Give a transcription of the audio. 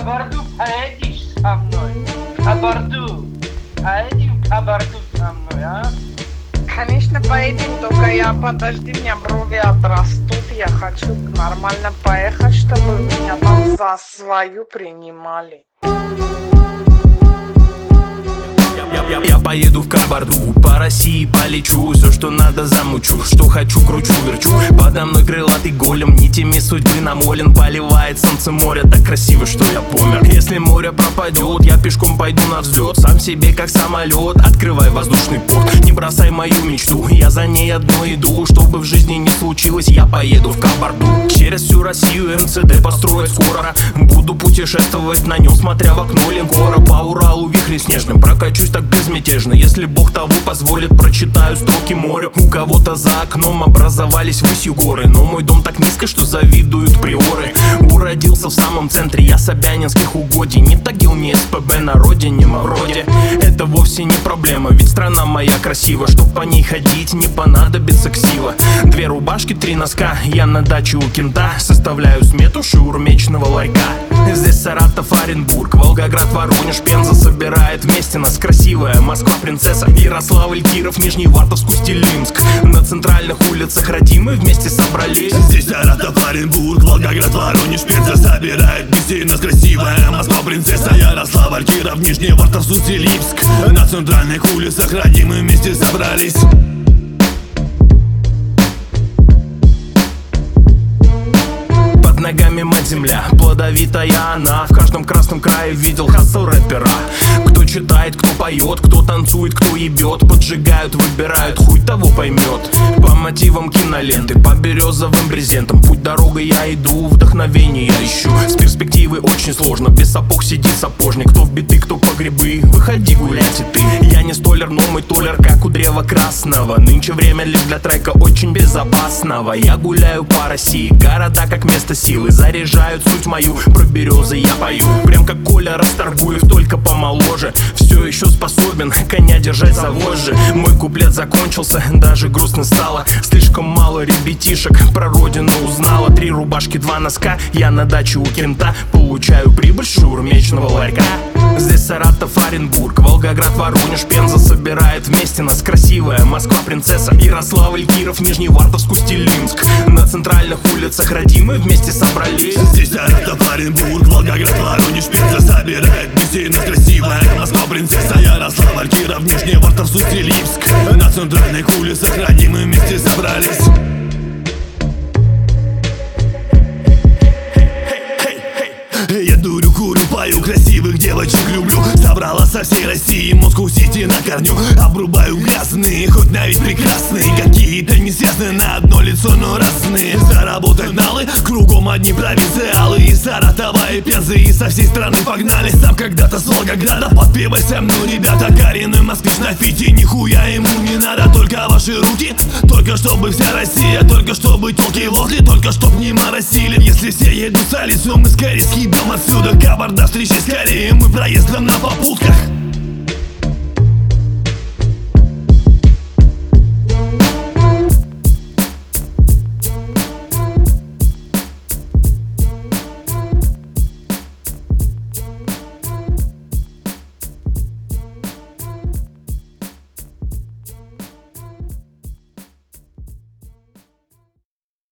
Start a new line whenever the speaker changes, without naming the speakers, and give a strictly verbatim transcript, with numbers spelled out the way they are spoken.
Кабарду поедешь со мной? Кабарду. Поедем кабарду со мной, а?
Конечно, поедем, только я, подожди, у меня брови отрастут. Я хочу нормально поехать, чтобы меня там за свою принимали.
Я, я поеду в Кабарду, по России полечу. Все, что надо, замучу, что хочу, кручу, верчу. Подо мной крылатый голем, нитями судьбы намолен. Поливает солнце море так красиво, что я помер. Если море пропадет, я пешком пойду на взлет. Сам себе как самолет, открывай воздушный порт. Не бросай мою мечту, я за ней одно иду. Чтобы в жизни не случилось, я поеду в Кабарду. Через всю Россию эм цэ дэ построят скоро. Буду путешествовать на нем, смотря в окно линкора. По Уралу вихре снежным прокачусь так безмятежно. Если Бог того позволит, прочитаю строки моря. У кого-то за окном образовались высью горы, но мой дом так низко, что завидуют приоры. Уродился в самом центре я собянинских угодий. Не тагил мне эс пэ бэ на родине, вроде. Это вовсе не проблема, ведь страна моя красива. Чтоб по ней ходить, не понадобится ксива. Две рубашки, три носка, я на даче у кента. Составляю смету шаурмечного ларька. Здесь Саратов, Оренбург, Волгоград, Воронеж, Пенза. Собирает вместе нас красивая Москва, принцесса. Ярославль, Киров, Нижневартовск, Усть-Илимск. На центральных улицах родимые вместе собрались.
Здесь Саратов, Оренбург, Волгоград, Воронеж, Пенза. Собирает вместе нас красивая Москва, принцесса. Ярославль, Киров, Нижневартовск, Усть-Илимск. На центральных улицах родимые вместе собрались.
Ногами мать земля, плодовитая она. В каждом красном крае видел хасл рэпера. Кто читает, кто поет, кто танцует, кто ебет. Поджигают, выбирают, хуй того поймет. По мотивам киноленты, по березовым брезентам. Путь дорогой я иду, вдохновение я ищу. С перспективы очень сложно, без сапог сидит сапожник. Кто в биты, кто по грибы, выходи гулять и ты. Я не столер, но мой толер, как у древа красного. Нынче время лишь для трека очень безопасного. Я гуляю по России, города как место силы заряжают суть мою, про березы я пою. Прям как Коля Расторгуев, только помоложе. Все еще способен коня держать за вожжи. Мой куплет закончился, даже грустно стало. Слишком мало ребятишек про родину узнала. Три рубашки, два носка, я на даче у кента. Получаю прибыль шаурмечного ларька. Здесь Саратов, Оренбург, Волгоград, Воронеж, Пенза. Собирает вместе нас красивая Москва, принцесса. Ярославль, Киров, Нижневартовск, Усть-Илимск. На центральных улицах родимые вместе собрались.
Здесь Саратов, Оренбург, Волгоград, Воронеж, Пенза. Собирает вместе нас красивая Москва, принцесса. Ярославль, Киров, Нижневартовск, Усть-Илимск. На центральных улицах родимые вместе собрались. Я дурю, курю, пою, красивых девочек люблю. Собрала со всей России Москву-Сити на корню. Обрубаю грязные, хоть на вид прекрасные. Какие-то несвязные на одно лицо, но разные. Заработать налы, кругом одни провинциалы. Из Саратова и Пензы, и со всей страны погнали. Сам когда-то с Волгограда, подпевай со мной, ребята. Коренной москвич на фите, нихуя ему не надо. Только ваши руки, только чтобы вся Россия. Только чтобы телки возле, только чтоб не моросили. Если все едут с лицом, мы скорее съебем отсюда. Кабарда, встречи скорее, мы проездом на попутках.